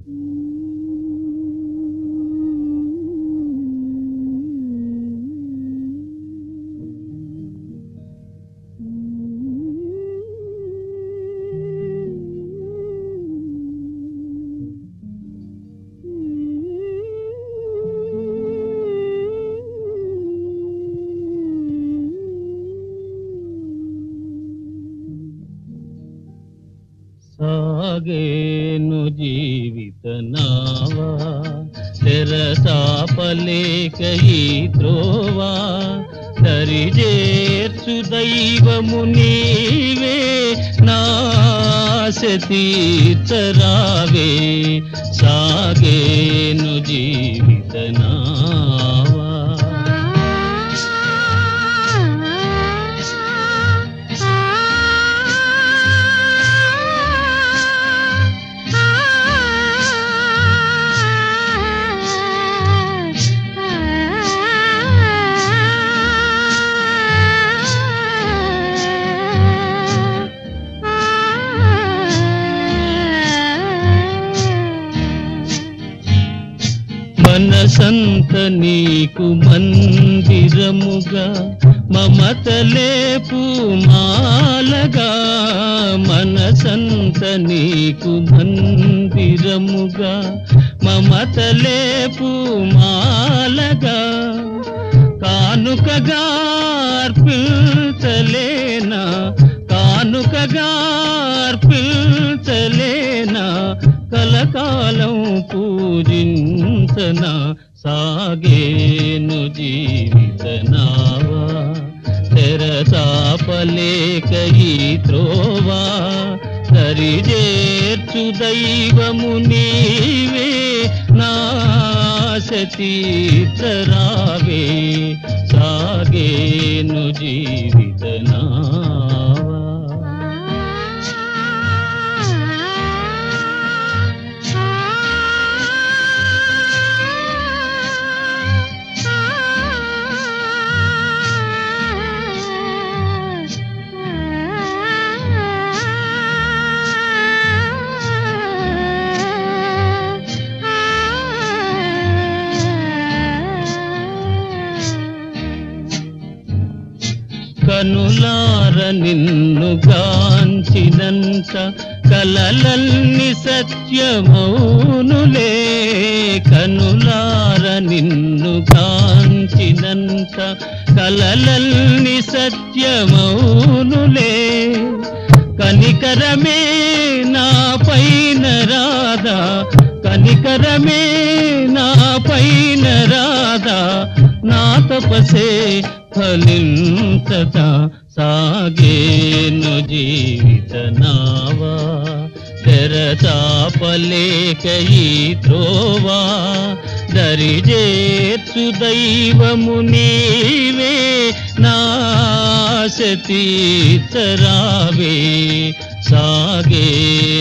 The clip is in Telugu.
సాగేను జీవిత నావా తెరచాపలేక ఈ త్రోవా దరిజేర్చు దైవము నీవే నాశ తీర్చరావే సాగేను జీవిత నావా మనసంత నీకు మందిరముగా మమతలే పూమాలగా మనసంత నీకు మందిరముగా మమతలే పూమాలగా కానుకగా అర్పించలేనా కానుకగా అర్పించలేనా కలకాలం పూజించనా సాగేను జీవిత నావా తెరచాపలేక ఈ త్రోవా దరిజేర్చు దైవము నీవే నాశ తీర్చరావే సాగేను జీవిత నావా కనులార నిన్ను గాంచినంత కలలన్ని సత్యమౌనులే కనులార నిన్ను గాంచినంత కలలన్ని సత్యమౌనులే కనికరమే నా పైన రాదా కనికరమే నా పైన రాదా నా తపసే ఫలించదా సాగేను జీవిత నావా తెరచాపలేక ఈ త్రోవా దరిజేర్చు దైవము నీవే నాశ తీర్చరావే సాగే